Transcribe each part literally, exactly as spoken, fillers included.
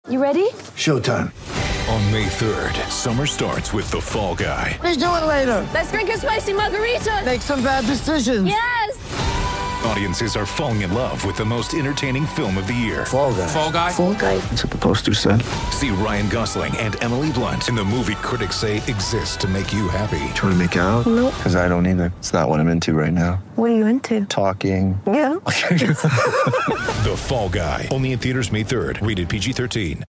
You ready? Showtime. On May third, summer starts with The Fall Guy. Let's do it later. Let's drink a spicy margarita. Make some bad decisions. Yes! Audiences are falling in love with the most entertaining film of the year. Fall Guy. Fall Guy? Fall Guy. That's what the poster said. See Ryan Gosling and Emily Blunt in the movie critics say exists to make you happy. Trying to make it out? Nope. Because I don't either. It's not what I'm into right now. What are you into? Talking. Yeah. The Fall Guy. Only in theaters May third. Rated P G thirteen.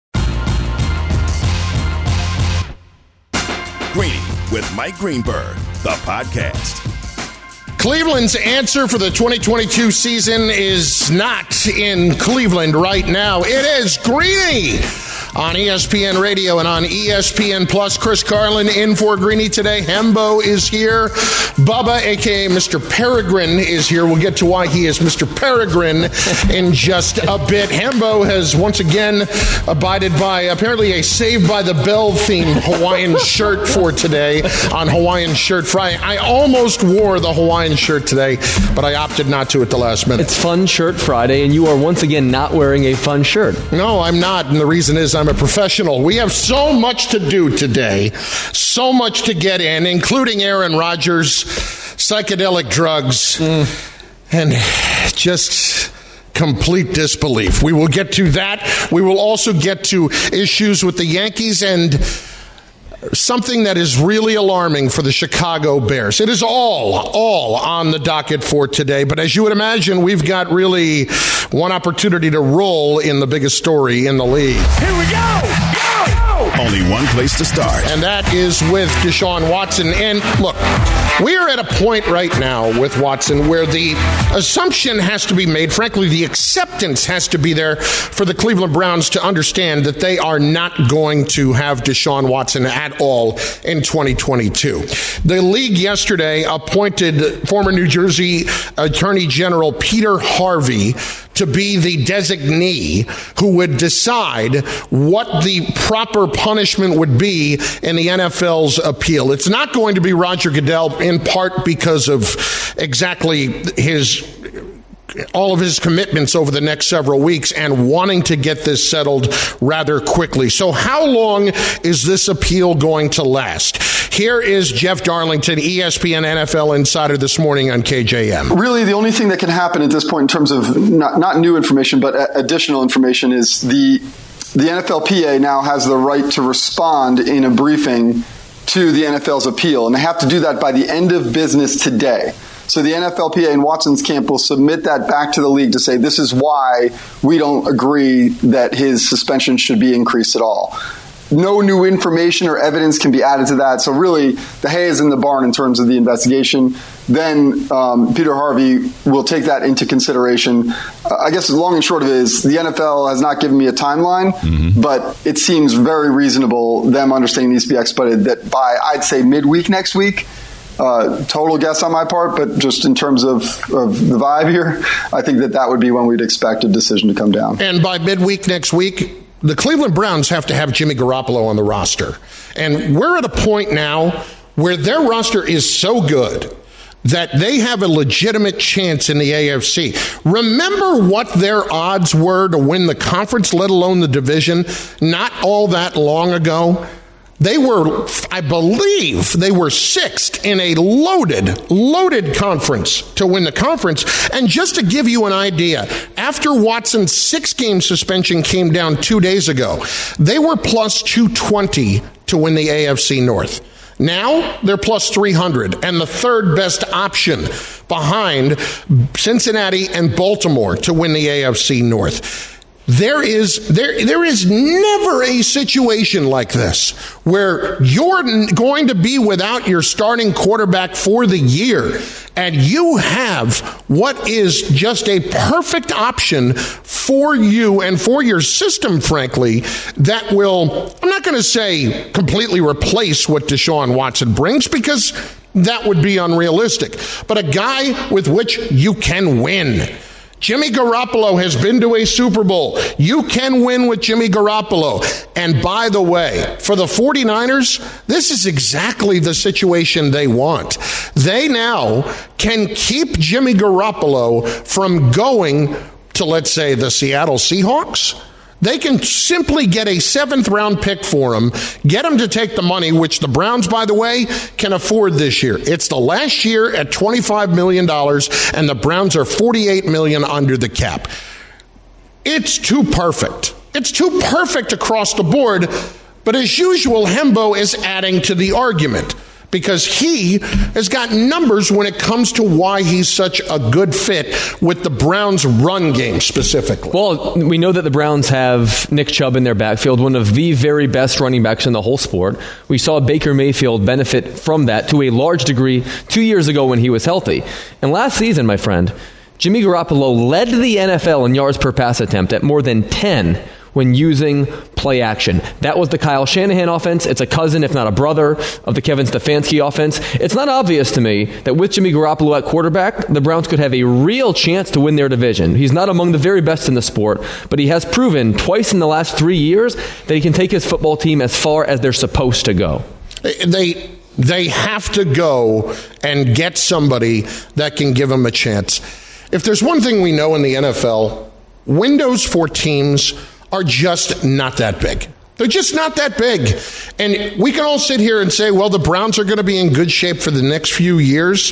Greeny with Mike Greenberg, the podcast. Cleveland's answer for the twenty twenty-two season is not in Cleveland right now. It is Greeny on E S P N Radio and on E S P N Plus. Chris Carlin in for Greeny today. Hembo is here. Bubba, a k a. Mister Peregrine, is here. We'll get to why he is Mister Peregrine in just a bit. Hembo has once again abided by apparently a Saved by the Bell themed Hawaiian shirt for today on Hawaiian Shirt Friday. I almost wore the Hawaiian shirt today, but I opted not to at the last minute. It's Fun Shirt Friday, and you are once again not wearing a fun shirt. No, I'm not, and the reason is I'm a professional. We have so much to do today, so much to get in, including Aaron Rodgers, psychedelic drugs, mm. and just complete disbelief. We will get to that. We will also get to issues with the Yankees and something that is really alarming for the Chicago Bears. It is all, all on the docket for today. But as you would imagine, we've got really one opportunity to roll in the biggest story in the league. Here we go! Go! Only one place to start. And that is with Deshaun Watson. And look, we are at a point right now with Watson where the assumption has to be made, frankly, the acceptance has to be there for the Cleveland Browns to understand that they are not going to have Deshaun Watson at all in twenty twenty-two. The league yesterday appointed former New Jersey Attorney General Peter Harvey to be the designee who would decide what the proper punishment would be in the N F L's appeal. It's not going to be Roger Goodell, in part because of exactly his all of his commitments over the next several weeks and wanting to get this settled rather quickly. So how long is this appeal going to last? Here is Jeff Darlington, E S P N N F L Insider this morning on K J M. Really, the only thing that can happen at this point in terms of not, not new information, but additional information is the the N F L P A now has the right to respond in a briefing to the N F L's appeal, and they have to do that by the end of business today. So the N F L P A in Watson's camp will submit that back to the league to say this is why we don't agree that his suspension should be increased at all. No new information or evidence can be added to that. So really, the hay is in the barn in terms of the investigation. Then um, Peter Harvey will take that into consideration. Uh, I guess the long and short of it is the N F L has not given me a timeline, mm-hmm. but it seems very reasonable, them understanding needs to be expedited, that by, I'd say, midweek next week. Uh, total guess on my part, but just in terms of, of the vibe here, I think that that would be when we'd expect a decision to come down. And by midweek next week, the Cleveland Browns have to have Jimmy Garoppolo on the roster. And we're at a point now where their roster is so good that they have a legitimate chance in the A F C. Remember what their odds were to win the conference, let alone the division, not all that long ago? They were, I believe, they were sixth in a loaded, loaded conference to win the conference. And just to give you an idea, after Watson's six-game suspension came down two days ago, they were plus two twenty to win the A F C North. Now they're plus three hundred and the third best option behind Cincinnati and Baltimore to win the A F C North. There is there there is never a situation like this where you're going to be without your starting quarterback for the year, and you have what is just a perfect option for you and for your system, frankly, that will, I'm not going to say completely replace what Deshaun Watson brings, because that would be unrealistic, but a guy with which you can win. Jimmy Garoppolo has been to a Super Bowl. You can win with Jimmy Garoppolo. And by the way, for the 49ers, this is exactly the situation they want. They now can keep Jimmy Garoppolo from going to, let's say, the Seattle Seahawks, They can simply get a seventh round pick for him, get him to take the money, which the Browns, by the way, can afford this year. It's the last year at twenty-five million dollars, and the Browns are forty-eight million dollars under the cap. It's too perfect. It's too perfect across the board, but as usual, Hembo is adding to the argument, because he has got numbers when it comes to why he's such a good fit with the Browns' run game specifically. Well, we know that the Browns have Nick Chubb in their backfield, one of the very best running backs in the whole sport. We saw Baker Mayfield benefit from that to a large degree two years ago when he was healthy. And last season, my friend, Jimmy Garoppolo led the N F L in yards per pass attempt at more than ten when using play action. That was the Kyle Shanahan offense. It's a cousin, if not a brother, of the Kevin Stefanski offense. It's not obvious to me that with Jimmy Garoppolo at quarterback, the Browns could have a real chance to win their division. He's not among the very best in the sport, but he has proven twice in the last three years that he can take his football team as far as they're supposed to go. They they have to go and get somebody that can give them a chance. If there's one thing we know in the N F L, windows for teams are just not that big. They're just not that big. And we can all sit here and say, well, the Browns are going to be in good shape for the next few years.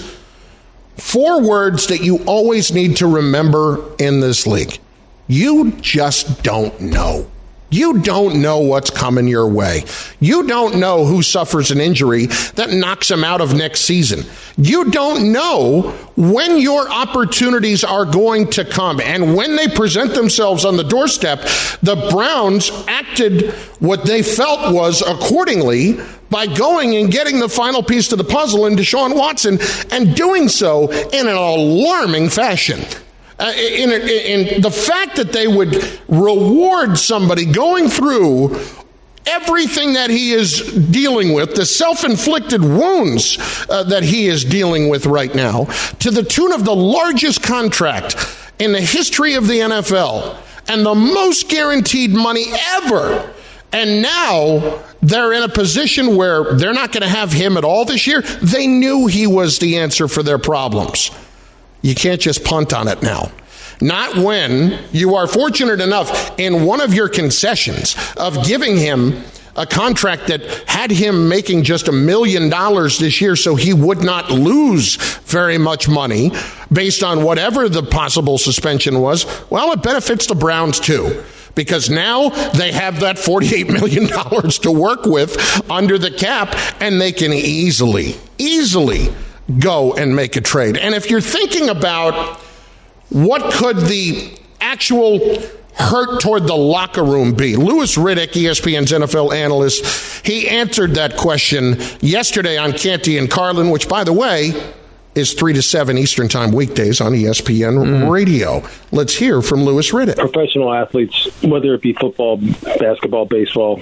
Four words that you always need to remember in this league. You just don't know. You don't know what's coming your way. You don't know who suffers an injury that knocks him out of next season. You don't know when your opportunities are going to come. And when they present themselves on the doorstep, the Browns acted what they felt was accordingly by going and getting the final piece to the puzzle in Deshaun Watson, and doing so in an alarming fashion. Uh, in, in, in the fact that they would reward somebody going through everything that he is dealing with, the self-inflicted wounds uh, that he is dealing with right now, to the tune of the largest contract in the history of the N F L and the most guaranteed money ever. And now they're in a position where they're not going to have him at all this year. They knew he was the answer for their problems. You can't just punt on it now. Not when you are fortunate enough in one of your concessions of giving him a contract that had him making just a million dollars this year so he would not lose very much money based on whatever the possible suspension was. Well, it benefits the Browns too, because now they have that forty-eight million dollars to work with under the cap, and they can easily, easily go and make a trade. And if you're thinking about what could the actual hurt toward the locker room be, Louis Riddick, E S P N's N F L analyst, he answered that question yesterday on Canty and Carlin, which, by the way, is three to seven Eastern Time weekdays on E S P N mm. Radio. Let's hear from Louis Riddick. Professional athletes, whether it be football, basketball, baseball,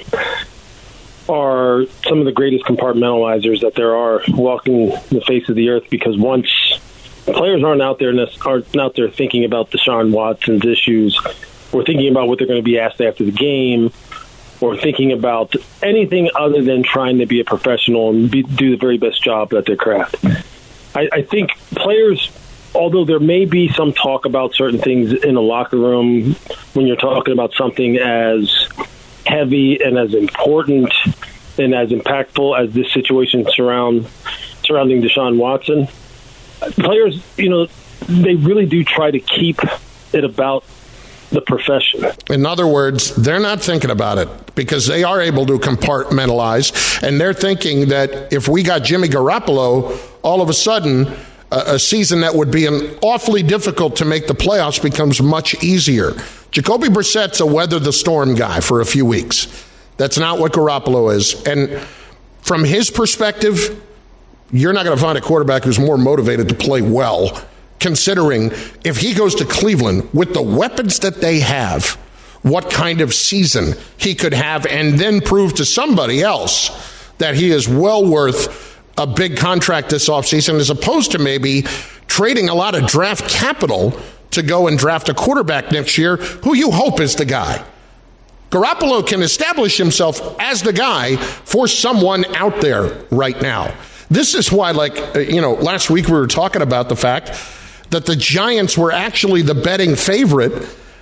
are some of the greatest compartmentalizers that there are walking the face of the earth, because once players aren't out there aren't out there thinking about Deshaun Watson's issues, or thinking about what they're going to be asked after the game, or thinking about anything other than trying to be a professional and be, do the very best job at their craft. I, I think players, although there may be some talk about certain things in the locker room, when you're talking about something as heavy and as important and as impactful as this situation surround surrounding Deshaun Watson, players, you know, they really do try to keep it about the profession. In other words, they're not thinking about it because they are able to compartmentalize, and they're thinking that if we got Jimmy Garoppolo, all of a sudden a, a season that would be an awfully difficult to make the playoffs becomes much easier. Jacoby Brissett's a weather the storm guy for a few weeks. That's not what Garoppolo is. And from his perspective, you're not going to find a quarterback who's more motivated to play well, considering if he goes to Cleveland with the weapons that they have, what kind of season he could have, and then prove to somebody else that he is well worth a big contract this offseason, as opposed to maybe trading a lot of draft capital to go and draft a quarterback next year who you hope is the guy. Garoppolo can establish himself as the guy for someone out there right now. This is why, like, you know, last week we were talking about the fact that the Giants were actually the betting favorite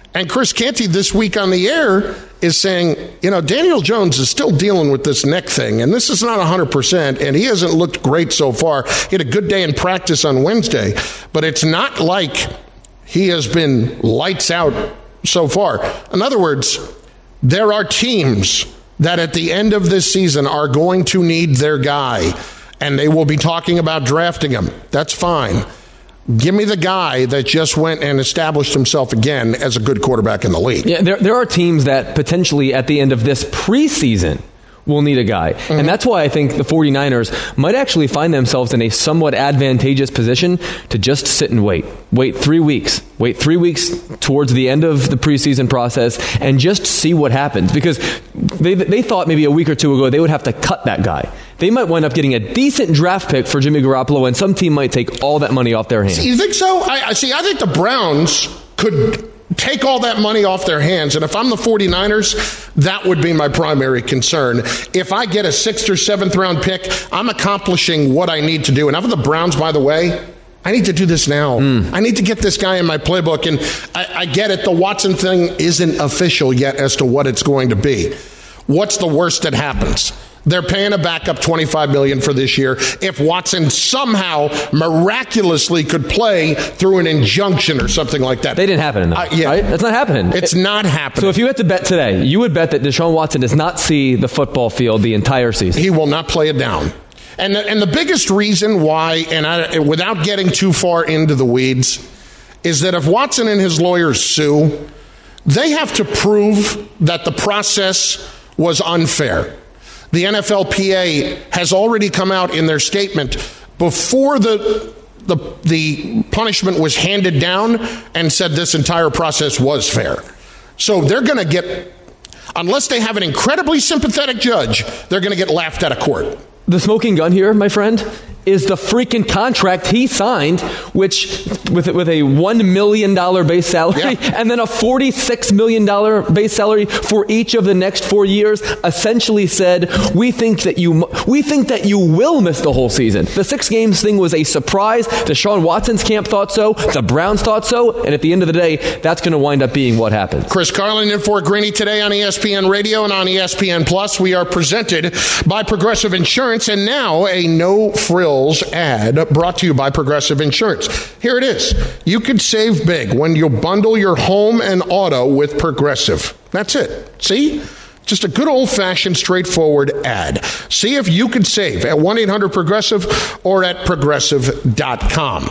And Chris Canty this week on the air is saying, you know, Daniel Jones is still dealing with this neck thing, and this is not one hundred percent, and he hasn't looked great so far. He had a good day in practice on Wednesday, but it's not like he has been lights out so far. In other words, there are teams that at the end of this season are going to need their guy, and they will be talking about drafting him. That's fine. Give me the guy that just went and established himself again as a good quarterback in the league. Yeah, there, there are teams that potentially at the end of this preseason will need a guy. Mm-hmm. And that's why I think the 49ers might actually find themselves in a somewhat advantageous position to just sit and wait. Wait three weeks. Wait three weeks towards the end of the preseason process and just see what happens. Because they they thought maybe a week or two ago they would have to cut that guy. They might wind up getting a decent draft pick for Jimmy Garoppolo, and some team might take all that money off their hands. You think so? I, I see. I think the Browns could take all that money off their hands, and if I'm the 49ers, that would be my primary concern. If I get a sixth or seventh round pick, I'm accomplishing what I need to do. And if I'm the Browns, by the way, I need to do this now. Mm. I need to get this guy in my playbook, and I, I get it. The Watson thing isn't official yet as to what it's going to be. What's the worst that happens? They're paying a backup twenty-five million dollars for this year. If Watson somehow miraculously could play through an injunction or something like that. They didn't happen enough, uh, yeah. right? That's not happening. It's it, not happening. So if you had to bet today, you would bet that Deshaun Watson does not see the football field the entire season. He will not play it down. And the, and the biggest reason why, and I, without getting too far into the weeds, is that if Watson and his lawyers sue, they have to prove that the process was unfair. The N F L P A has already come out in their statement before the, the the punishment was handed down and said this entire process was fair. So they're going to get, unless they have an incredibly sympathetic judge, they're going to get laughed out of court. The smoking gun here, my friend, is the freaking contract he signed, which with with a one million dollars base salary yeah. and then a forty-six million dollars base salary for each of the next four years, essentially said, we think that you we think that you will miss the whole season. The six games thing was a surprise. Deshaun Watson's camp thought so. The Browns thought so. And at the end of the day, that's going to wind up being what happens. Chris Carlin in for Greeny today on E S P N Radio and on E S P N Plus. We are presented by Progressive Insurance, and now a no-frills ad brought to you by Progressive Insurance. Here it is. You can save big when you bundle your home and auto with Progressive. That's it. See? Just a good old-fashioned, straightforward ad. See if you can save at one eight hundred progressive or at progressive dot com.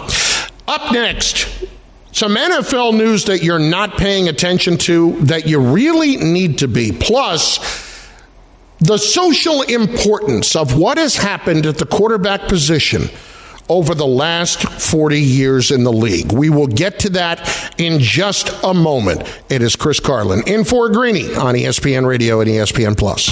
Up next, some N F L news that you're not paying attention to that you really need to be. Plus, the social importance of what has happened at the quarterback position over the last forty years in the league. We will get to that in just a moment. It is Chris Carlin in for Greeny on E S P N Radio and E S P N Plus.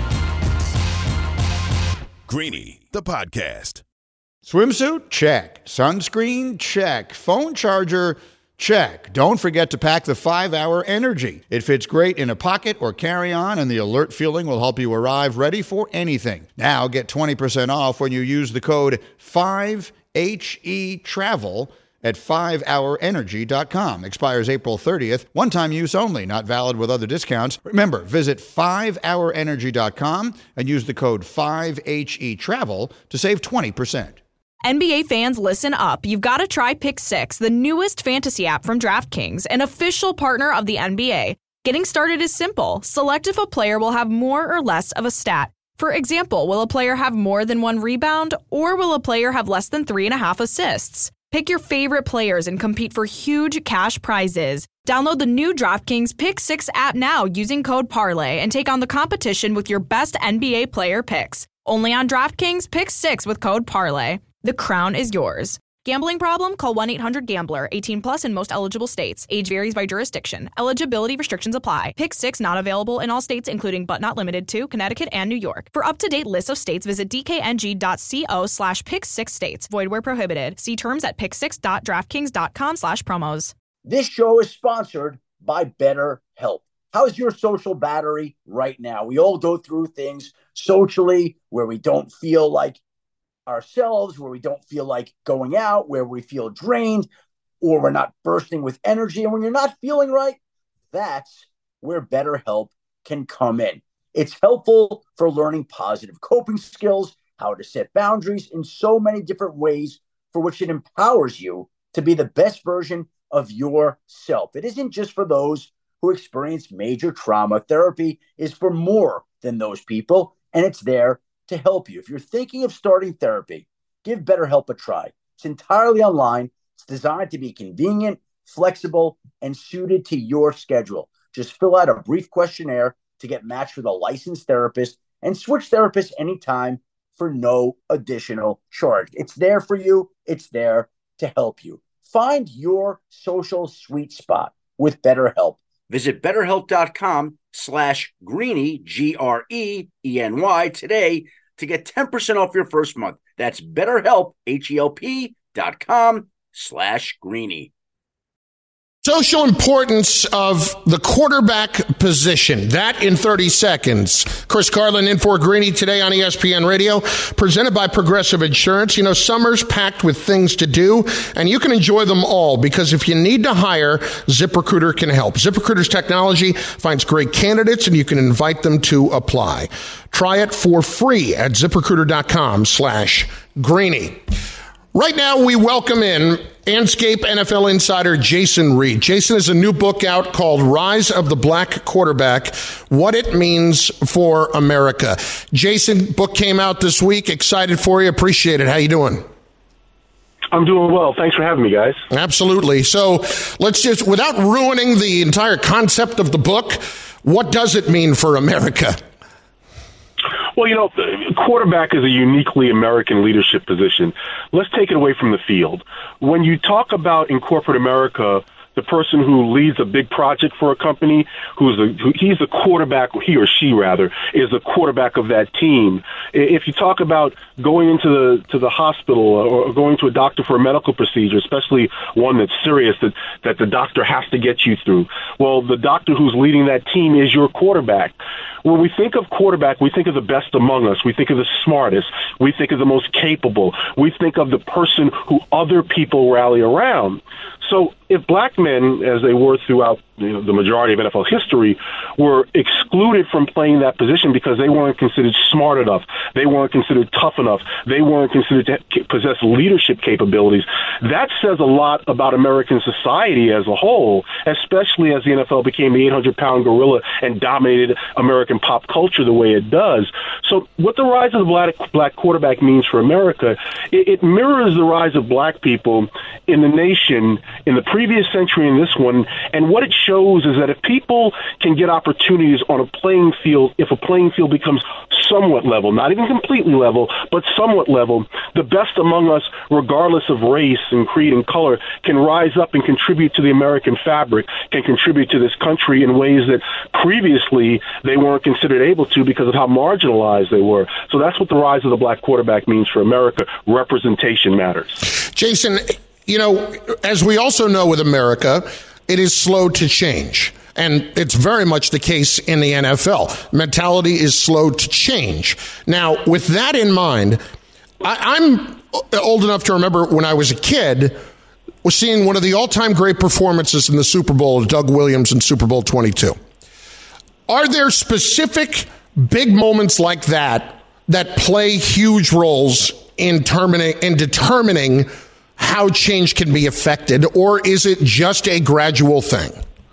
Greeny, the podcast. Swimsuit? Check. Sunscreen? Check. Phone charger? Check. Don't forget to pack the five hour Energy. It fits great in a pocket or carry-on, and the alert feeling will help you arrive ready for anything. Now get twenty percent off when you use the code five H E travel at five hour energy dot com. Expires April thirtieth. One-time use only. Not valid with other discounts. Remember, visit five hour energy dot com and use the code five H E travel to save twenty percent. N B A fans, listen up. You've got to try Pick Six, the newest fantasy app from DraftKings, an official partner of the N B A. Getting started is simple. Select if a player will have more or less of a stat. For example, will a player have more than one rebound, or will a player have less than three and a half assists? Pick your favorite players and compete for huge cash prizes. Download the new DraftKings Pick Six app now using code Parlay and take on the competition with your best N B A player picks. Only on DraftKings Pick Six with code Parlay. The crown is yours. Gambling problem? Call one eight hundred gambler. eighteen plus in most eligible states. Age varies by jurisdiction. Eligibility restrictions apply. Pick Six not available in all states, including but not limited to Connecticut and New York. For up-to-date lists of states, visit dkng.co slash pick six states. Void where prohibited. See terms at pick six dot draftkings dot com slash promos. This show is sponsored by BetterHelp. How's your social battery right now? We all go through things socially where we don't feel like ourselves, where we don't feel like going out, where we feel drained, or we're not bursting with energy. And when you're not feeling right, That's where BetterHelp can come in. It's helpful for learning positive coping skills, how to set boundaries in so many different ways for which it empowers you to be the best version of yourself. It isn't just for those who experience major trauma. Therapy is for more than those people, and it's there to help you. If you're thinking of starting therapy, give BetterHelp a try. It's entirely online. It's designed to be convenient, flexible, and suited to your schedule. Just fill out a brief questionnaire to get matched with a licensed therapist and switch therapists anytime for no additional charge. It's there for you. It's there to help you. Find your social sweet spot with BetterHelp. Visit BetterHelp.com slash Greeny, G R E E N Y, today to get ten percent off your first month. That's BetterHelp, H E L P dot com slash Greeny. Social importance of the quarterback position. That in thirty seconds. Chris Carlin in for Greeny today on E S P N Radio, presented by Progressive Insurance. You know, summer's packed with things to do, and you can enjoy them all because if you need to hire, ZipRecruiter can help. ZipRecruiter's technology finds great candidates, and you can invite them to apply. Try it for free at ZipRecruiter.com slash Greeny. Right now, we welcome in Anscape N F L insider Jason Reed. Jason has a new book out called Rise of the Black Quarterback, What It Means for America. Jason, book came out this week. Excited for you. Appreciate it. How you doing? I'm doing well. Thanks for having me, guys. Absolutely. So let's just, without ruining the entire concept of the book, what does it mean for America? Well, you know, quarterback is a uniquely American leadership position. Let's take it away from the field. When you talk about in corporate America, the person who leads a big project for a company, who's a, who, he's a quarterback, he or she rather, is the quarterback of that team. If you talk about going into the to the hospital or going to a doctor for a medical procedure, especially one that's serious that, that the doctor has to get you through, well, the doctor who's leading that team is your quarterback. When we think of quarterback, we think of the best among us. We think of the smartest. We think of the most capable. We think of the person who other people rally around. So if black men, as they were throughout you know, the majority of N F L history, were excluded from playing that position because they weren't considered smart enough, they weren't considered tough enough, they weren't considered to possess leadership capabilities, that says a lot about American society as a whole, especially as the N F L became the eight hundred pound gorilla and dominated American pop culture the way it does. So what the rise of the black, black quarterback means for America, it, it mirrors the rise of black people in the nation in the previous century and this one, and what it shows is that if people can get opportunities on a playing field, if a playing field becomes somewhat level, not even completely level, but somewhat level, the best among us, regardless of race and creed and color, can rise up and contribute to the American fabric, can contribute to this country in ways that previously they weren't considered able to because of how marginalized they were. So that's what the rise of the black quarterback means for America. Representation matters. Jason, you know, as we also know with America, it is slow to change. And it's very much the case in the N F L. Mentality is slow to change. Now, with that in mind, I, I'm old enough to remember when I was a kid, was seeing one of the all-time great performances in the Super Bowl of Doug Williams in Super Bowl twenty-two. Are there specific big moments like that that play huge roles in, termina- in determining how change can be affected, or is it just a gradual thing?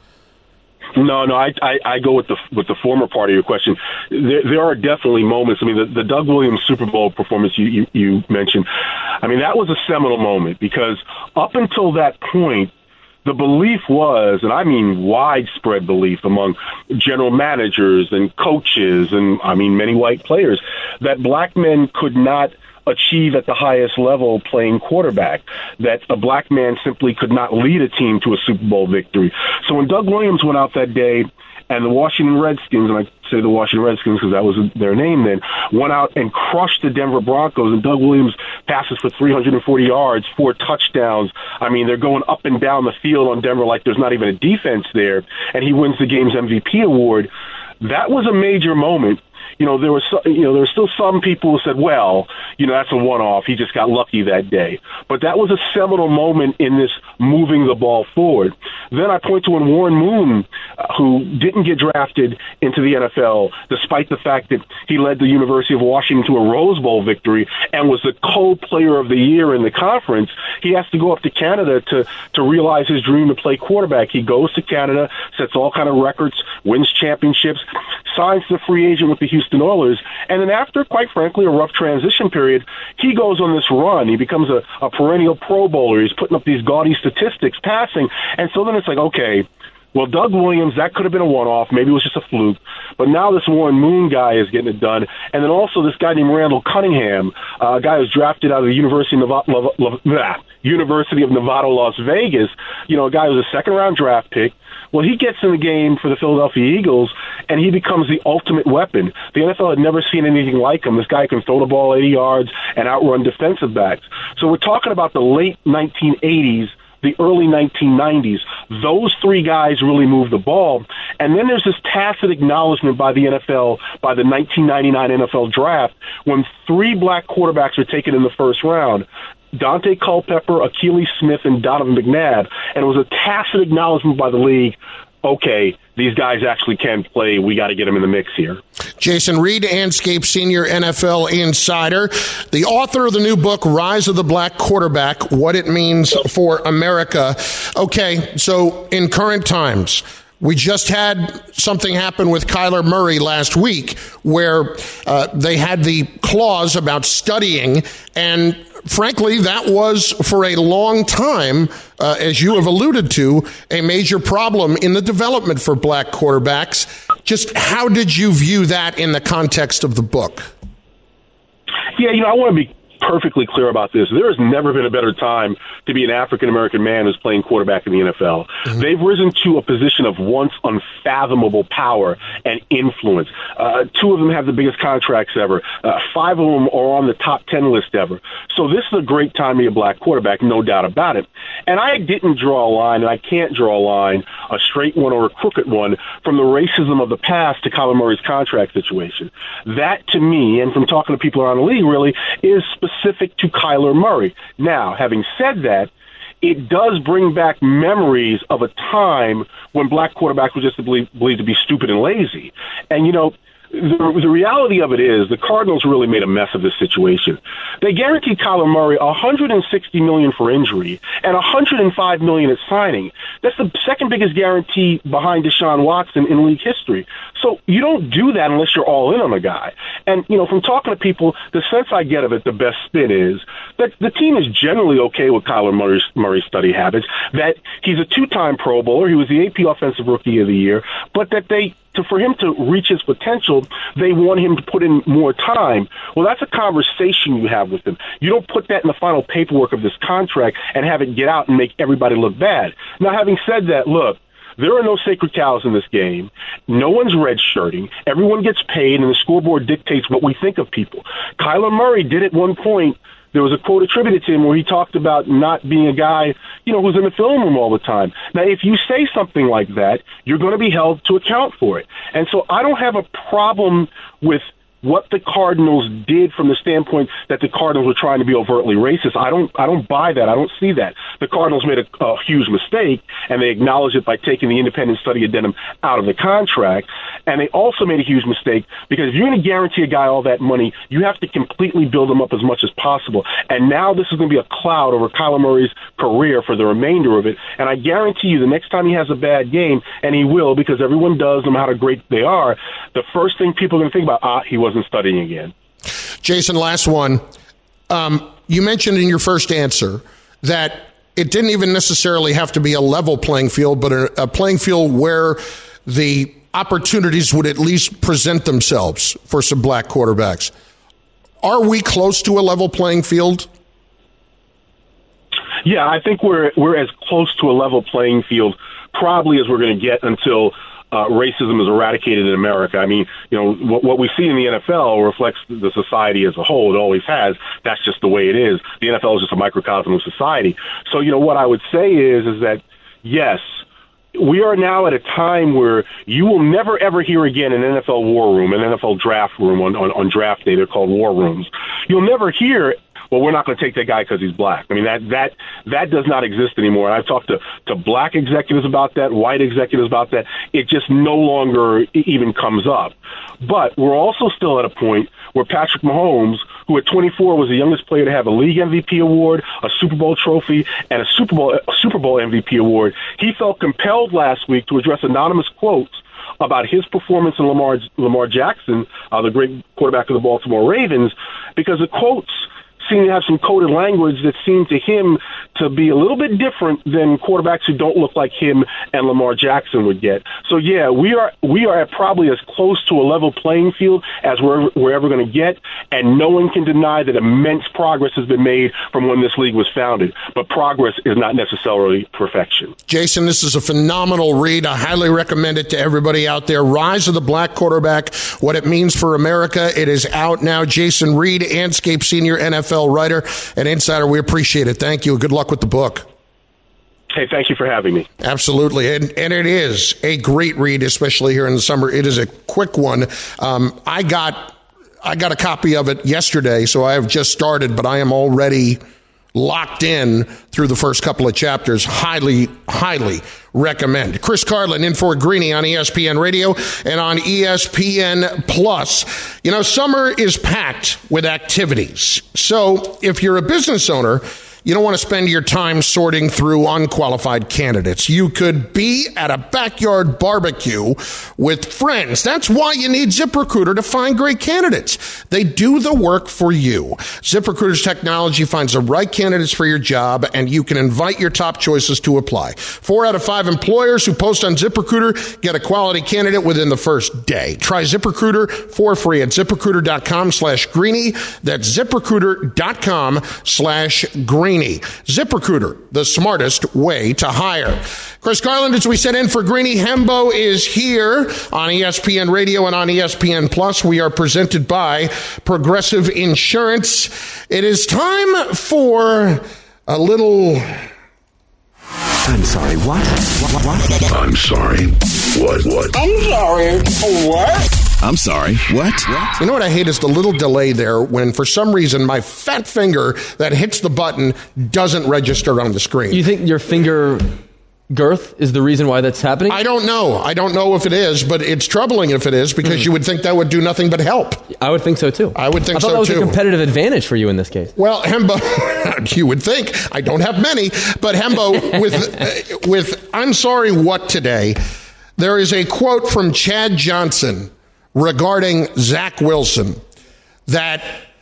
No, no, I, I, I go with the with the former part of your question. There, there are definitely moments. I mean, the, the Doug Williams Super Bowl performance you, you, you mentioned, I mean, that was a seminal moment because up until that point, the belief was, and I mean widespread belief among general managers and coaches and, I mean, many white players, that black men could not achieve at the highest level playing quarterback, that a black man simply could not lead a team to a Super Bowl victory. So when Doug Williams went out that day and the Washington Redskins, and I say the Washington Redskins because that was their name then, went out and crushed the Denver Broncos, and Doug Williams passes for three hundred forty yards, four touchdowns. I mean, they're going up and down the field on Denver like there's not even a defense there, and he wins the game's M V P award. That was a major moment. you know, there was, you know, there were still some people who said, well, you know, that's a one-off. He just got lucky that day. But that was a seminal moment in this moving the ball forward. Then I point to when Warren Moon, uh, who didn't get drafted into the N F L, despite the fact that he led the University of Washington to a Rose Bowl victory and was the co-player of the year in the conference, he has to go up to Canada to, to realize his dream to play quarterback. He goes to Canada, sets all kind of records, wins championships, signs the free agent with the Houston Oilers, and then after, quite frankly, a rough transition period, he goes on this run. He becomes a, a perennial Pro Bowler. He's putting up these gaudy statistics, passing, and so then it's like, okay, well, Doug Williams, that could have been a one-off. Maybe it was just a fluke. But now this Warren Moon guy is getting it done. And then also this guy named Randall Cunningham, uh, a guy who's drafted out of the University of Nevada, Le, Le, University of Nevada, Las Vegas, you know, a guy who's a second-round draft pick. Well, he gets in the game for the Philadelphia Eagles, and he becomes the ultimate weapon. The N F L had never seen anything like him. This guy can throw the ball eighty yards and outrun defensive backs. So we're talking about the late nineteen eighties, the early nineteen nineties. Those three guys really moved the ball. And then there's this tacit acknowledgement by the N F L, by the nineteen ninety-nine N F L draft, when three black quarterbacks were taken in the first round. Dante Culpepper, Achilles Smith, and Donovan McNabb. And it was a tacit acknowledgement by the league, okay, these guys actually can play. We got to get them in the mix here. Jason Reed, Anscape Senior N F L Insider, the author of the new book, Rise of the Black Quarterback, What It Means for America. Okay, so in current times, we just had something happen with Kyler Murray last week where uh, they had the clause about studying, and frankly, that was for a long time, uh, as you have alluded to, a major problem in the development for black quarterbacks. Just how did you view that in the context of the book? Yeah, you know, I want to be perfectly clear about this. There has never been a better time to be an African-American man who's playing quarterback in the N F L. Mm-hmm. They've risen to a position of once unfathomable power and influence. Uh, two of them have the biggest contracts ever. Uh, five of them are on the top ten list ever. So this is a great time to be a black quarterback, no doubt about it. And I didn't draw a line, and I can't draw a line, a straight one or a crooked one, from the racism of the past to Kyler Murray's contract situation. That, to me, and from talking to people around the league, really, is specific to Kyler Murray. Now, having said that, it does bring back memories of a time when black quarterbacks were just believed, believed to be stupid and lazy. And, you know, the, the reality of it is the Cardinals really made a mess of this situation. They guaranteed Kyler Murray one hundred sixty million dollars for injury and one hundred five million dollars at signing. That's the second biggest guarantee behind Deshaun Watson in league history. So you don't do that unless you're all in on a guy. And, you know, from talking to people, the sense I get of it, the best spin is that the team is generally okay with Kyler Murray's, Murray's study habits, that he's a two-time Pro Bowler, he was the A P Offensive Rookie of the Year, but that they To, for him to reach his potential, they want him to put in more time. Well, that's a conversation you have with him. You don't put that in the final paperwork of this contract and have it get out and make everybody look bad. Now, having said that, look, there are no sacred cows in this game. No one's redshirting. Everyone gets paid, and the scoreboard dictates what we think of people. Kyler Murray did at one point. There was a quote attributed to him where he talked about not being a guy, you know, who's in the film room all the time. Now, if you say something like that, you're going to be held to account for it. And so I don't have a problem with what the Cardinals did from the standpoint that the Cardinals were trying to be overtly racist. I don't I don't buy that. I don't see that. The Cardinals made a, a huge mistake, and they acknowledged it by taking the independent study addendum out of the contract. And they also made a huge mistake because if you're going to guarantee a guy all that money, you have to completely build him up as much as possible. And now this is going to be a cloud over Kyler Murray's career for the remainder of it. And I guarantee you the next time he has a bad game, and he will because everyone does, no matter how great they are, the first thing people are going to think about, ah, he wasn't studying again. Jason, last one. Um, you mentioned in your first answer that it didn't even necessarily have to be a level playing field, but a, a playing field where the opportunities would at least present themselves for some black quarterbacks. Are we close to a level playing field? Yeah, I think we're we're as close to a level playing field probably as we're going to get until Uh, racism is eradicated in America. I mean, you know, what, what we see in the N F L reflects the society as a whole. It always has. That's just the way it is. The N F L is just a microcosm of society. So, you know, what I would say is, is that, yes, we are now at a time where you will never, ever hear again an N F L war room, an N F L draft room on, on, on draft day. They're called war rooms. You'll never hear, well, we're not going to take that guy because he's black. I mean, that that that does not exist anymore. And I've talked to, to black executives about that, white executives about that. It just no longer even comes up. But we're also still at a point where Patrick Mahomes, who at twenty-four was the youngest player to have a league M V P award, a Super Bowl trophy, and a Super Bowl a Super Bowl M V P award, he felt compelled last week to address anonymous quotes about his performance in Lamar Lamar Jackson, uh, the great quarterback of the Baltimore Ravens, because the quotes seem to have some coded language that seemed to him to be a little bit different than quarterbacks who don't look like him and Lamar Jackson would get. So, yeah, we are we are at probably as close to a level playing field as we're, we're ever going to get, and no one can deny that immense progress has been made from when this league was founded. But progress is not necessarily perfection. Jason, this is a phenomenal read. I highly recommend it to everybody out there. Rise of the Black Quarterback, What It Means for America. It is out now. Jason Reed, Anscape Senior N F L writer and insider. We appreciate it. Thank you. Good luck with the book. Hey, thank you for having me. Absolutely. And, and it is a great read, especially here in the summer. It is a quick one. Um, I got I got a copy of it yesterday, so I have just started, but I am already locked in through the first couple of chapters. Highly, highly recommend. Chris Carlin in for Greeny on E S P N Radio and on E S P N Plus. You know, summer is packed with activities. So if you're a business owner, you don't want to spend your time sorting through unqualified candidates. You could be at a backyard barbecue with friends. That's why you need ZipRecruiter to find great candidates. They do the work for you. ZipRecruiter's technology finds the right candidates for your job, and you can invite your top choices to apply. Four out of five employers who post on ZipRecruiter get a quality candidate within the first day. Try ZipRecruiter for free at ZipRecruiter.com slash Greeny. That's ZipRecruiter.com slash Greeny. ZipRecruiter, the smartest way to hire. Chris Garland, as we set in for Greeny, Hembo is here on E S P N Radio and on E S P N Plus. We are presented by Progressive Insurance. It is time for a little... I'm sorry, what? What? What? I'm sorry. What? What? I'm sorry, what? I'm sorry, what? What? You know what I hate is the little delay there when, for some reason, my fat finger that hits the button doesn't register on the screen. You think your finger girth is the reason why that's happening? I don't know. I don't know if it is, but it's troubling if it is, because mm. you would think that would do nothing but help. I would think so, too. I would think I thought so, that was too. a competitive advantage for you in this case. Well, Hembo, you would think. I don't have many, but Hembo, with, uh, with I'm sorry what today, there is a quote from Chad Johnson regarding Zach Wilson that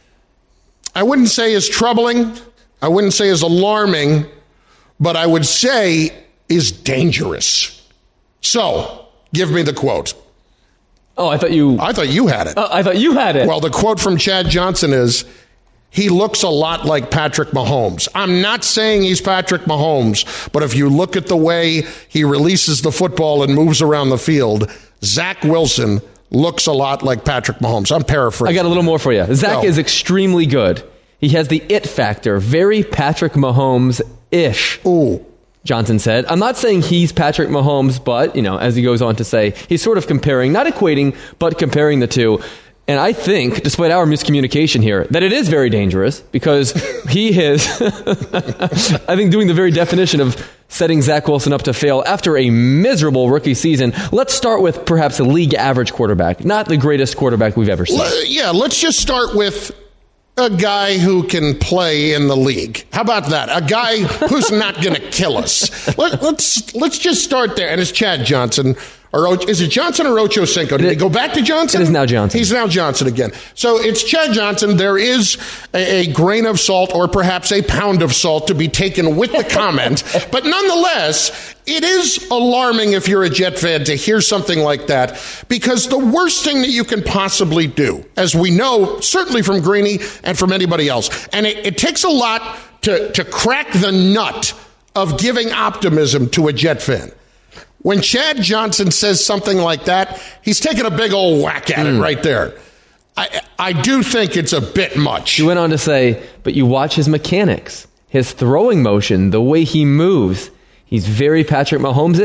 I wouldn't say is troubling, I wouldn't say is alarming, but I would say is dangerous. So, give me the quote. Oh, I thought you... I thought you had it. Oh, I thought you had it. Well, the quote from Chad Johnson is, he looks a lot like Patrick Mahomes. I'm not saying he's Patrick Mahomes, but if you look at the way he releases the football and moves around the field, Zach Wilson looks a lot like Patrick Mahomes. I'm paraphrasing. I got a little more for you. Zach no. is extremely good. He has the it factor. Very Patrick Mahomes-ish. Ooh. Johnson said. I'm not saying he's Patrick Mahomes, but, you know, as he goes on to say, he's sort of comparing, not equating, but comparing the two. And I think, despite our miscommunication here, that it is very dangerous because he is, I think, doing the very definition of setting Zach Wilson up to fail after a miserable rookie season. Let's start with perhaps a league average quarterback, not the greatest quarterback we've ever seen. L- yeah, let's just start with a guy who can play in the league. How about that? A guy who's not going to kill us. Let, let's let's just start there. And it's Chad Johnson. Or is it Johnson or Ocho Cinco? Did he go back to Johnson? It is now Johnson. He's now Johnson again. So it's Chad Johnson. There is a, a grain of salt or perhaps a pound of salt to be taken with the comment. But nonetheless, it is alarming if you're a Jet fan to hear something like that, because the worst thing that you can possibly do, as we know, certainly from Greeny and from anybody else, and it, it takes a lot to, to crack the nut of giving optimism to a Jet fan. When Chad Johnson says something like that, he's taking a big old whack at mm. it right there. I, I do think it's a bit much. He went on to say, but you watch his mechanics, his throwing motion, the way he moves. He's very Patrick Mahomes-ish,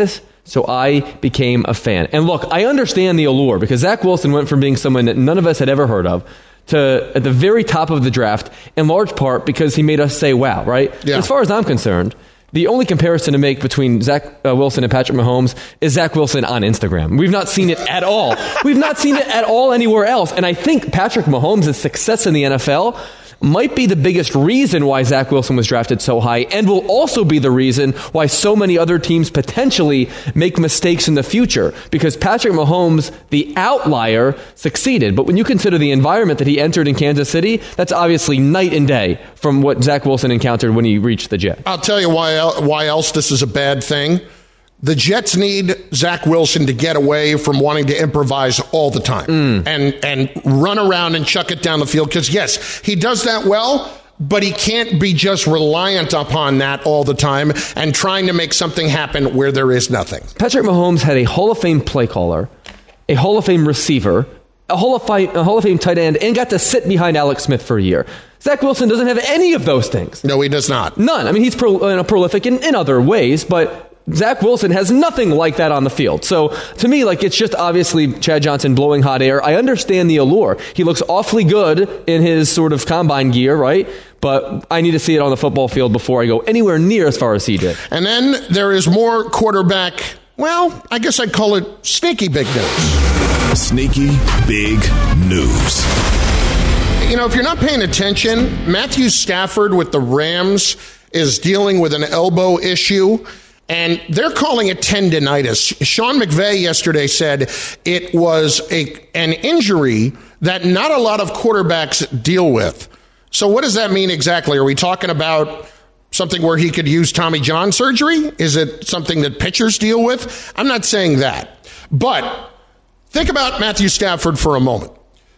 So I became a fan. And look, I understand the allure because Zach Wilson went from being someone that none of us had ever heard of to at the very top of the draft, in large part because he made us say, wow, right? Yeah. As far as I'm concerned, the only comparison to make between Zach uh, Wilson and Patrick Mahomes is Zach Wilson on Instagram. We've not seen it at all. We've not seen it at all anywhere else. And I think Patrick Mahomes' success in the N F L might be the biggest reason why Zach Wilson was drafted so high, and will also be the reason why so many other teams potentially make mistakes in the future, because Patrick Mahomes, the outlier, succeeded. But when you consider the environment that he entered in Kansas City, that's obviously night and day from what Zach Wilson encountered when he reached the Jets. I'll tell you why, why else this is a bad thing. The Jets need Zach Wilson to get away from wanting to improvise all the time mm. and and run around and chuck it down the field. Because, yes, he does that well, but he can't be just reliant upon that all the time and trying to make something happen where there is nothing. Patrick Mahomes had a Hall of Fame play caller, a Hall of Fame receiver, a Hall of Fame, a Hall of Fame tight end, and got to sit behind Alex Smith for a year. Zach Wilson doesn't have any of those things. No, he does not. None. I mean, he's pro, you know, prolific in, in other ways, but Zach Wilson has nothing like that on the field. So to me, like, it's just obviously Chad Johnson blowing hot air. I understand the allure. He looks awfully good in his sort of combine gear, right? But I need to see it on the football field before I go anywhere near as far as he did. And then there is more quarterback, well, I guess I'd call it sneaky big news. Sneaky big news. You know, if you're not paying attention, Matthew Stafford with the Rams is dealing with an elbow issue, and they're calling it tendinitis. Sean McVay yesterday said it was a an injury that not a lot of quarterbacks deal with. So what does that mean exactly? Are we talking about something where he could use Tommy John surgery? Is it something that pitchers deal with? I'm not saying that. But think about Matthew Stafford for a moment.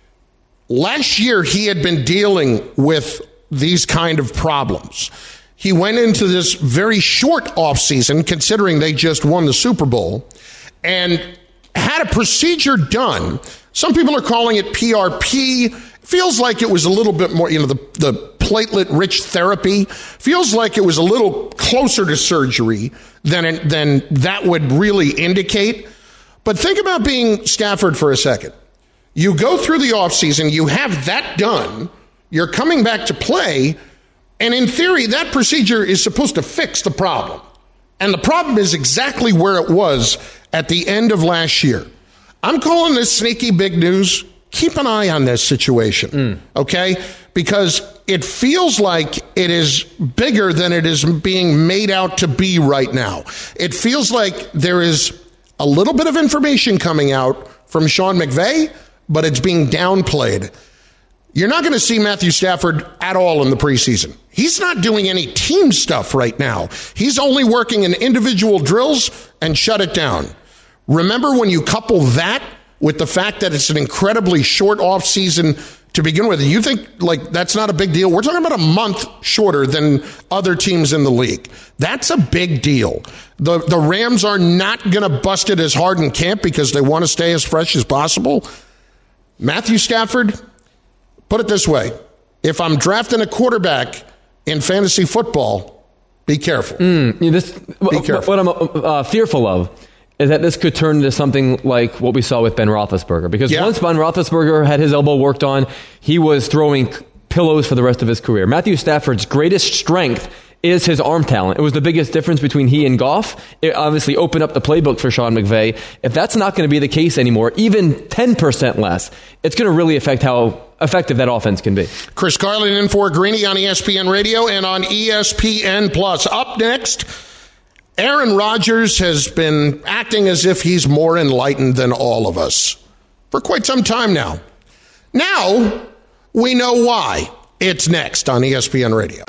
Last year, he had been dealing with these kind of problems. He went into this very short offseason, considering they just won the Super Bowl, and had a procedure done. Some people are calling it P R P. Feels like it was a little bit more, you know, the, the platelet-rich therapy. Feels like it was a little closer to surgery than, it, than that would really indicate. But think about being Stafford for a second. You go through the offseason, you have that done, you're coming back to play, and in theory, that procedure is supposed to fix the problem. And the problem is exactly where it was at the end of last year. I'm calling this sneaky big news. Keep an eye on this situation, mm. okay? Because it feels like it is bigger than it is being made out to be right now. It feels like there is a little bit of information coming out from Sean McVay, but it's being downplayed. You're not going to see Matthew Stafford at all in the preseason. He's not doing any team stuff right now. He's only working in individual drills and shut it down. Remember when you couple that with the fact that it's an incredibly short off season to begin with, you think like that's not a big deal? We're talking about a month shorter than other teams in the league. That's a big deal. The, the Rams are not going to bust it as hard in camp because they want to stay as fresh as possible. Matthew Stafford, put it this way. If I'm drafting a quarterback in fantasy football, be careful. Mm, you know, this, be careful. What I'm uh, fearful of is that this could turn into something like what we saw with Ben Roethlisberger. Because yeah. once Ben Roethlisberger had his elbow worked on, he was throwing pillows for the rest of his career. Matthew Stafford's greatest strength is his arm talent. It was the biggest difference between he and Goff. It obviously opened up the playbook for Sean McVay. If that's not going to be the case anymore, even ten percent less, it's going to really affect how effective that offense can be. Chris Carlin in for Greeny on E S P N Radio and on E S P N Plus. Up next, Aaron Rodgers has been acting as if he's more enlightened than all of us for quite some time now. Now, we know why. It's next on E S P N Radio.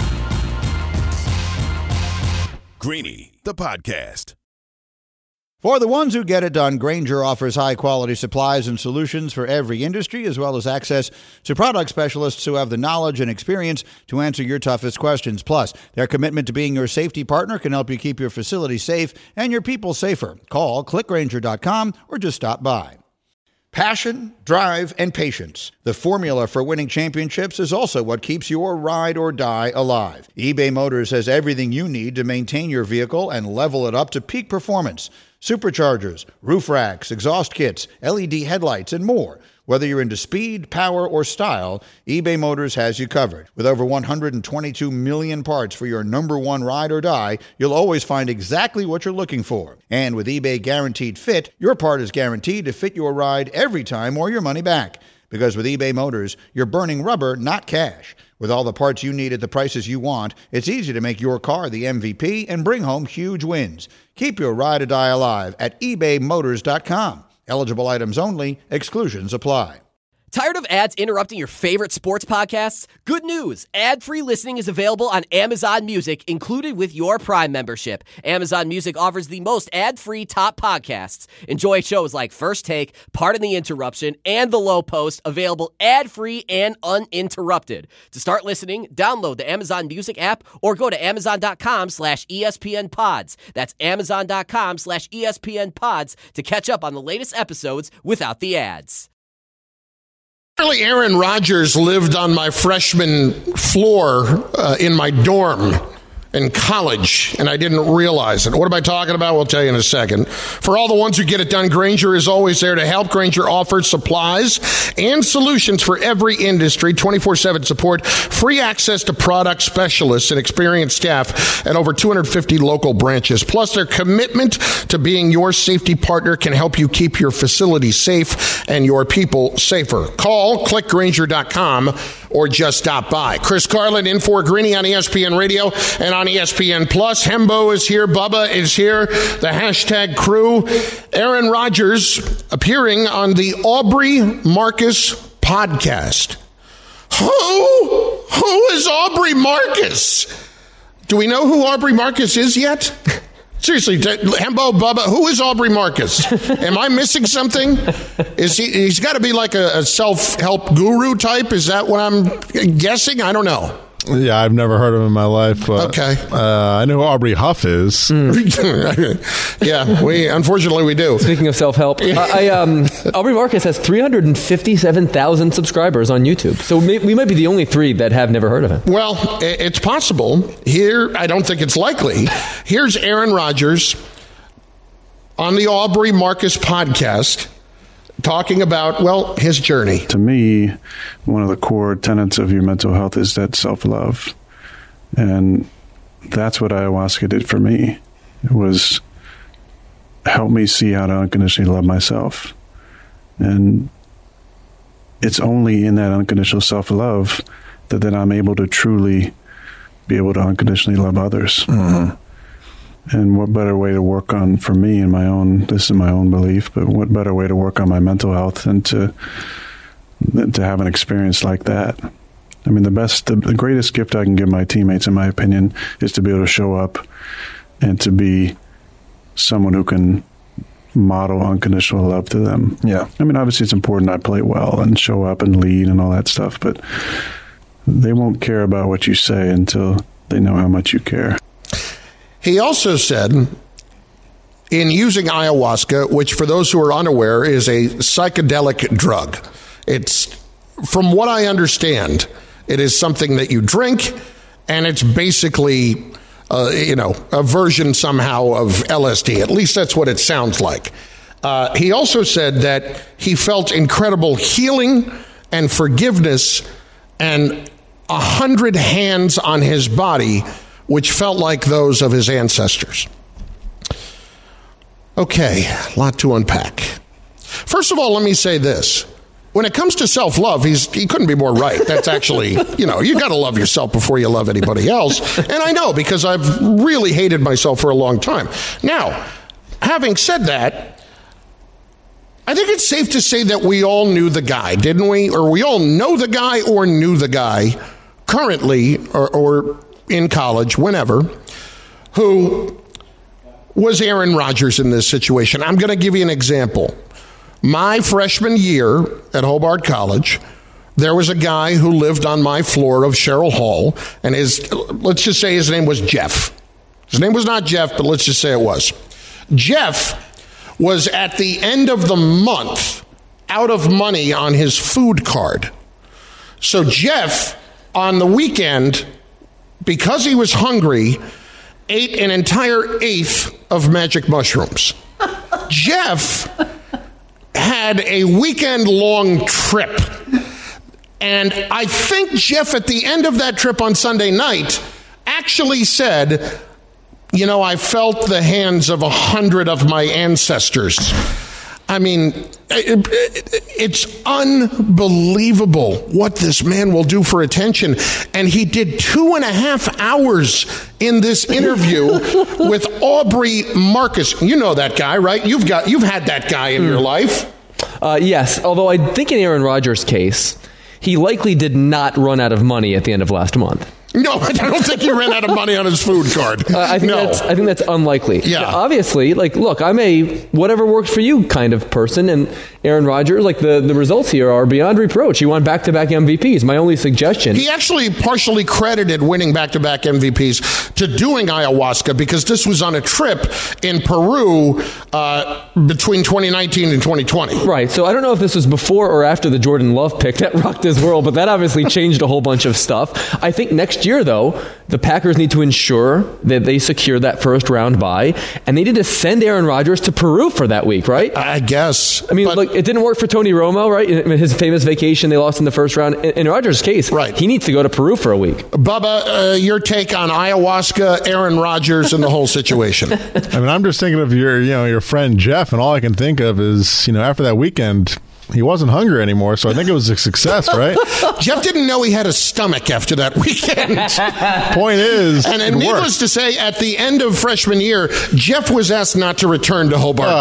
Greeny, the podcast. For the ones who get it done, Grainger offers high-quality supplies and solutions for every industry, as well as access to product specialists who have the knowledge and experience to answer your toughest questions. Plus, their commitment to being your safety partner can help you keep your facility safe and your people safer. Call click grainger dot com or just stop by. Passion, drive, and patience. The formula for winning championships is also what keeps your ride or die alive. eBay Motors has everything you need to maintain your vehicle and level it up to peak performance. Superchargers, roof racks, exhaust kits, L E D headlights, and more. Whether you're into speed, power, or style, eBay Motors has you covered. With over one hundred twenty-two million parts for your number one ride or die, you'll always find exactly what you're looking for. And with eBay Guaranteed Fit, your part is guaranteed to fit your ride every time or your money back. Because with eBay Motors, you're burning rubber, not cash. With all the parts you need at the prices you want, it's easy to make your car the M V P and bring home huge wins. Keep your ride or die alive at ebay motors dot com. Eligible items only. Exclusions apply. Tired of ads interrupting your favorite sports podcasts? Good news! Ad-free listening is available on Amazon Music, included with your Prime membership. Amazon Music offers the most ad-free top podcasts. Enjoy shows like First Take, Pardon the Interruption, and The Low Post, available ad-free and uninterrupted. To start listening, download the Amazon Music app or go to amazon.com slash ESPN pods. That's amazon.com slash ESPN pods to catch up on the latest episodes without the ads. Apparently, Aaron Rodgers lived on my freshman floor uh, in my dorm in college, and I didn't realize it. What am I talking about? We'll tell you in a second. For all the ones who get it done, Grainger is always there to help. Grainger offers supplies and solutions for every industry, twenty-four seven support, free access to product specialists and experienced staff at over two hundred fifty local branches. Plus, their commitment to being your safety partner can help you keep your facility safe and your people safer. Call, click Grainger dot com, or just stop by. Chris Carlin in for Greeny on E S P N Radio and on E S P N Plus. Hembo is here. Bubba is here. The hashtag crew. Aaron Rodgers appearing on the Aubrey Marcus podcast. Who? Who is Aubrey Marcus? Do we know who Aubrey Marcus is yet? Seriously, Hembo, Bubba, who is Aubrey Marcus? Am I missing something? Is he? He's got to be like a, a self-help guru type. Is that what I'm guessing? I don't know. Yeah, I've never heard of him in my life. But, okay. Uh, I know who Aubrey Huff is. Mm. Yeah, we unfortunately we do. Speaking of self-help, I, I, um, Aubrey Marcus has three hundred fifty-seven thousand subscribers on YouTube. So may, we might be the only three that have never heard of him. Well, it's possible. Here, I don't think it's likely. Here's Aaron Rodgers on the Aubrey Marcus podcast, talking about, well, his journey. To me, one of the core tenets of your mental health is that self-love. And that's what ayahuasca did for me. It was help me see how to unconditionally love myself. And it's only in that unconditional self-love that then I'm able to truly be able to unconditionally love others. Mm-hmm. And what better way to work on, for me, in my own, this is my own belief, but what better way to work on my mental health than to, than to have an experience like that? I mean, the best, the, the greatest gift I can give my teammates, in my opinion, is to be able to show up and to be someone who can model unconditional love to them. Yeah. I mean, obviously it's important I play well and show up and lead and all that stuff, but they won't care about what you say until they know how much you care. He also said, in using ayahuasca, which for those who are unaware is a psychedelic drug, it's, from what I understand, it is something that you drink, and it's basically, uh, you know, a version somehow of L S D. At least that's what it sounds like. Uh, he also said that he felt incredible healing and forgiveness and a hundred hands on his body, which felt like those of his ancestors. Okay, a lot to unpack. First of all, let me say this. When it comes to self-love, he's he couldn't be more right. That's actually, you know, you got to love yourself before you love anybody else. And I know, because I've really hated myself for a long time. Now, having said that, I think it's safe to say that we all knew the guy, didn't we? Or we all know the guy or knew the guy currently or, or in college, whenever, who was Aaron Rodgers in this situation. I'm going to give you an example. My freshman year at Hobart College, there was a guy who lived on my floor of Sherrill Hall, and his, let's just say his name was Jeff. His name was not Jeff, but let's just say it was. Jeff was, at the end of the month, out of money on his food card. So Jeff, on the weekend, because he was hungry, ate an entire eighth of magic mushrooms. Jeff had a weekend-long trip. And I think Jeff, at the end of that trip on Sunday night, actually said, you know, I felt the hands of a hundred of my ancestors. I mean, it, it, it's unbelievable what this man will do for attention. And he did two and a half hours in this interview with Aubrey Marcus. You know that guy, right? You've got, you've had that guy in mm. your life. Uh, yes, although I think in Aaron Rodgers' case, he likely did not run out of money at the end of last month. No, I don't think he ran out of money on his food card. Uh, I think no. that's I think that's unlikely. Yeah. Now, obviously, like, look, I'm a whatever works for you kind of person, and Aaron Rodgers, like, the, the results here are beyond reproach. He won back-to-back M V Ps. My only suggestion. He actually partially credited winning back-to-back M V Ps to doing ayahuasca because this was on a trip in Peru uh, between twenty nineteen and twenty twenty. Right. So I don't know if this was before or after the Jordan Love pick that rocked his world, but that obviously changed a whole bunch of stuff. I think next year, though, the Packers need to ensure that they secure that first round bye, and they need to send Aaron Rodgers to Peru for that week, right? I guess. I mean, but, look, it didn't work for Tony Romo, right? His famous vacation, they lost in the first round. In, in Rodgers' case, right. he needs to go to Peru for a week. Bubba, uh, your take on ayahuasca, Aaron Rodgers, and the whole situation? I mean, I'm just thinking of your, you know, your friend Jeff, and all I can think of is, you know, after that weekend, he wasn't hungry anymore, so I think it was a success, right? Jeff didn't know he had a stomach after that weekend. Point is, and, and needless worked. to say, at the end of freshman year, Jeff was asked not to return to Hobart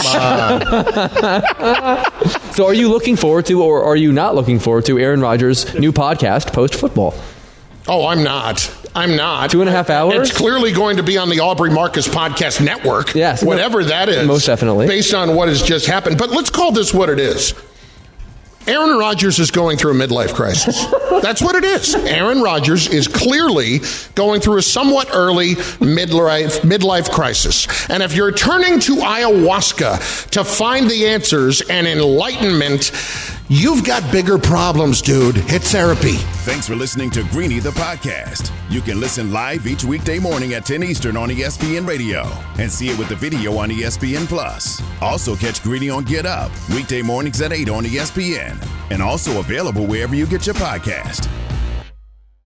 oh, College. So are you looking forward to, or are you not looking forward to, Aaron Rodgers' new podcast, Post Football? Oh, I'm not. I'm not. Two and a half hours? It's clearly going to be on the Aubrey Marcus Podcast Network. Yes. Whatever no, that is. Most definitely. Based on what has just happened. But let's call this what it is. Aaron Rodgers is going through a midlife crisis. That's what it is. Aaron Rodgers is clearly going through a somewhat early midlife midlife crisis. And if you're turning to ayahuasca to find the answers and enlightenment, you've got bigger problems, dude. Hit therapy. Thanks for listening to Greeny the podcast. You can listen live each weekday morning at ten Eastern on E S P N Radio and see it with the video on E S P N Plus. Also catch Greeny on Get Up weekday mornings at eight on E S P N and also available wherever you get your podcast.